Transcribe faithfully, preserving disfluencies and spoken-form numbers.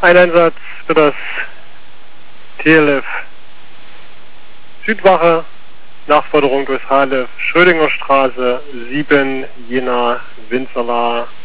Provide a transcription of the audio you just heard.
Ein Einsatz für das T L F Südwache, Nachforderung durch H L F Schrödingerstraße sieben, Jena, Winzerla.